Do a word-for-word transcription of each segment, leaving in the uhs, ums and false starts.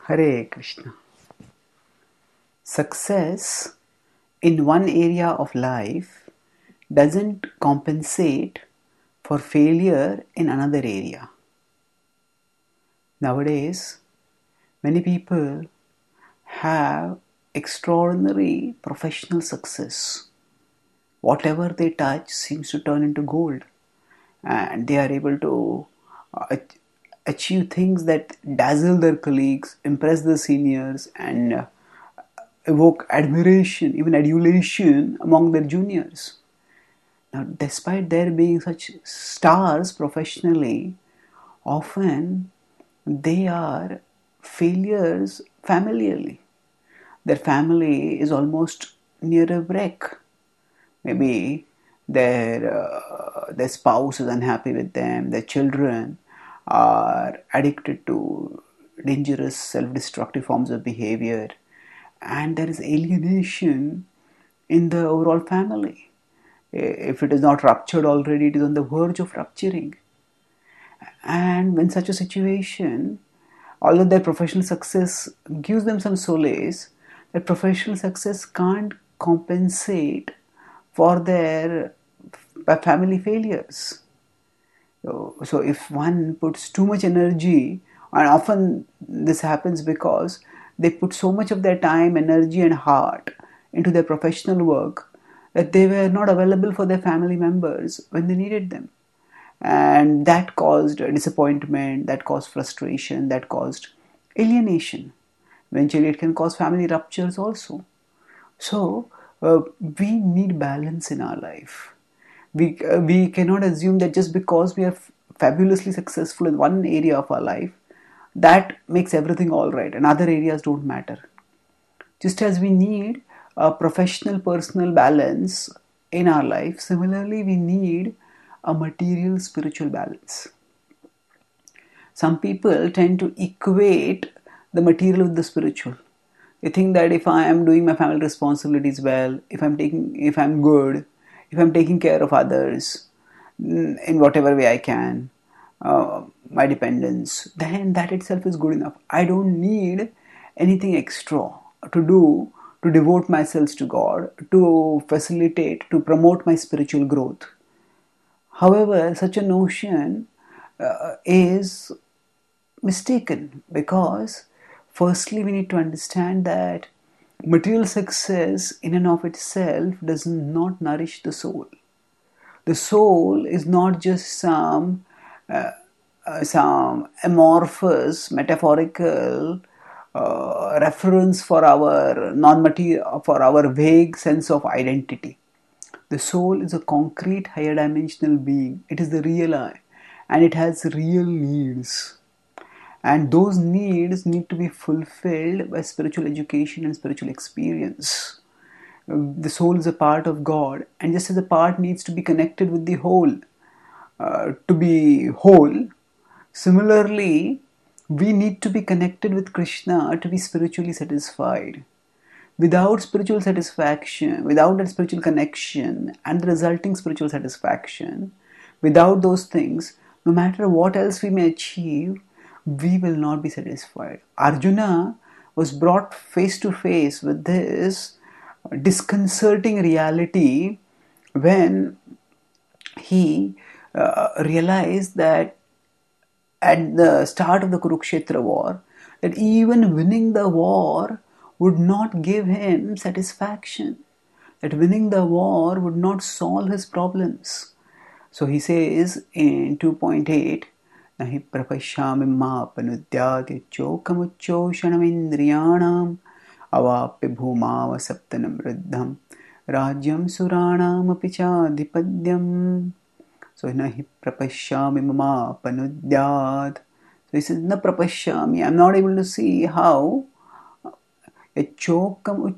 Hare Krishna. Success in one area of life doesn't compensate for failure in another area. Nowadays, many people have extraordinary professional success. Whatever they touch seems to turn into gold, and they are able to uh, achieve things that dazzle their colleagues, impress the seniors, and uh, evoke admiration, even adulation among their juniors. Now, despite there being such stars professionally, often they are failures familiarly. Their family is almost near a wreck. Maybe their uh, their spouse is unhappy with them. Their children are addicted to dangerous self-destructive forms of behavior, and there is alienation in the overall family. If it is not ruptured already, it is on the verge of rupturing. And when such a situation, although their professional success gives them some solace, that professional success can't compensate for their family failures. So, so if one puts too much energy, and often this happens because they put so much of their time, energy, and heart into their professional work that they were not available for their family members when they needed them. And that caused disappointment, that caused frustration, that caused alienation. Eventually, it can cause family ruptures also. So, uh, we need balance in our life. We, uh, we cannot assume that just because we are f- fabulously successful in one area of our life, that makes everything all right, and other areas don't matter. Just as we need a professional personal balance in our life, similarly, we need a material spiritual balance. Some people tend to equate the material with the spiritual. They think that if I am doing my family responsibilities well, if I'm taking, if I'm good, if I'm taking care of others in whatever way I can, uh, my dependents, then that itself is good enough. I don't need anything extra to do to devote myself to God, to facilitate, to promote my spiritual growth. However, such a notion uh, is mistaken because firstly we need to understand that material success in and of itself does not nourish the soul. The soul is not just some uh, uh, some amorphous metaphorical uh, reference for our non-material, for our vague sense of identity. The soul is a concrete higher dimensional being. It is the real I, and it has real needs. And those needs need to be fulfilled by spiritual education and spiritual experience. The soul is a part of God, and just as a part needs to be connected with the whole uh, to be whole, similarly, we need to be connected with Krishna to be spiritually satisfied. Without spiritual satisfaction, without that spiritual connection and the resulting spiritual satisfaction, without those things, no matter what else we may achieve, we will not be satisfied. Arjuna was brought face to face with this disconcerting reality when he uh, realized that at the start of the Kurukshetra war, that even winning the war would not give him satisfaction, that winning the war would not solve his problems. So he says in two point eight, Nahi prapashyami ma panudyati chokamuchoshanamindriyanam avapya bhumava saptanam riddham rajyam suranam apicha dipadyam. So nahi prapashyami mama panudyat. So he says, na prapashyami, I'm not able to see how Chokam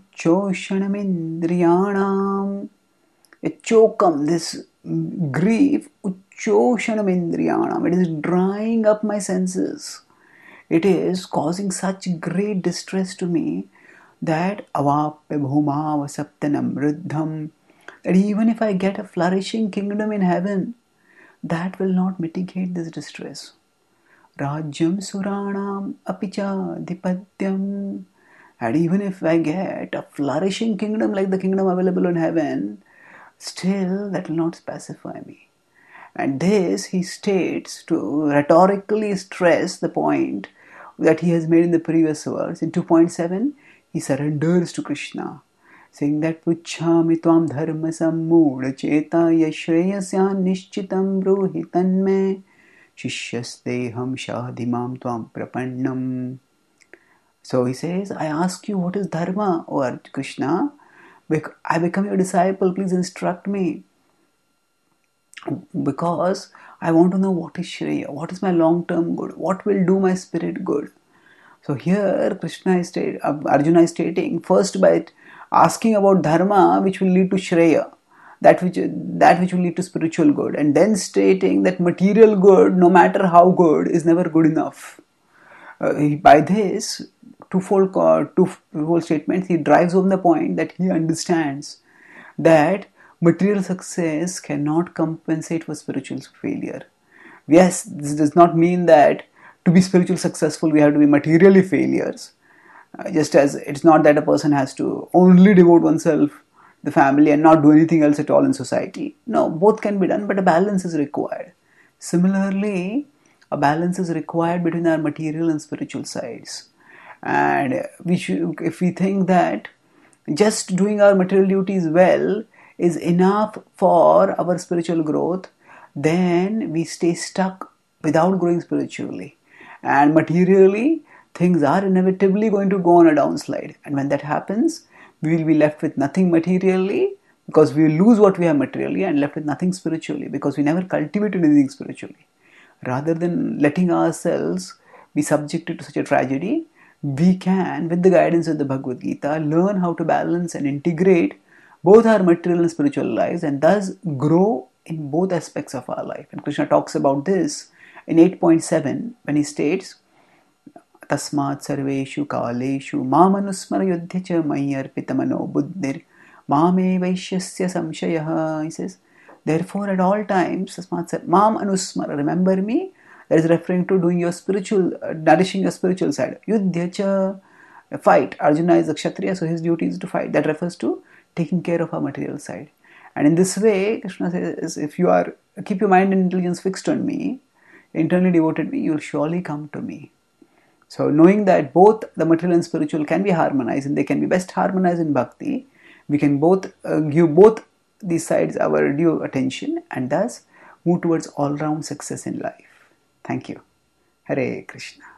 uchoshanamindriyanam. A chokam, this grief, uchoshanamindriyanam. It is drying up my senses. It is causing such great distress to me that avapya bhumava saptanam riddham, that even if I get a flourishing kingdom in heaven, that will not mitigate this distress. Rajyam Suranam Apicha Dipadyam. And even if I get a flourishing kingdom like the kingdom available in heaven, still that will not pacify me. And this he states to rhetorically stress the point that he has made in the previous verse. In two point seven, he surrenders to Krishna, saying that Puchhami tvam dharma sammood cheta yashreyasyan nishchitam bruhi tanme shishyasteham shadimam tvam prapannam. So he says, I ask you, what is dharma, O Krishna? I become your disciple, please instruct me. Because I want to know what is Shreya, what is my long-term good, what will do my spirit good. So here Krishna is state, Arjuna is stating, first by asking about dharma, which will lead to Shreya, that which, that which will lead to spiritual good, and then stating that material good, no matter how good, is never good enough. Uh, by this twofold, uh, twofold statements, he drives home the point that he understands that material success cannot compensate for spiritual failure. Yes, this does not mean that to be spiritually successful we have to be materially failures. Uh, just as it's not that a person has to only devote oneself to the family and not do anything else at all in society. No, both can be done, but a balance is required. Similarly, a balance is required between our material and spiritual sides. And we should, if we think that just doing our material duties well is enough for our spiritual growth, then we stay stuck without growing spiritually. And materially, things are inevitably going to go on a downslide. And when that happens, we will be left with nothing materially because we will lose what we have materially, and left with nothing spiritually because we never cultivated anything spiritually. Rather than letting ourselves be subjected to such a tragedy, we can, with the guidance of the Bhagavad Gita, learn how to balance and integrate both our material and spiritual lives, and thus grow in both aspects of our life. And Krishna talks about this in eight point seven when he states, Tasmat sarveshu kaleshu mamanusmara yudhya cha mayarpitamano buddhir mame vaishyasya samshayah. He says, therefore at all times, Tasmat mam anusmara, remember me. That is referring to doing your spiritual, uh, nourishing your spiritual side. Yudhya cha, fight. Arjuna is a Kshatriya, so his duty is to fight. That refers to taking care of our material side. And in this way, Krishna says, if you are, keep your mind and intelligence fixed on me, internally devoted me, you will surely come to me. So knowing that both the material and spiritual can be harmonized, and they can be best harmonized in bhakti, we can both uh, give both these sides our due attention, and thus move towards all-round success in life. Thank you. Hare Krishna.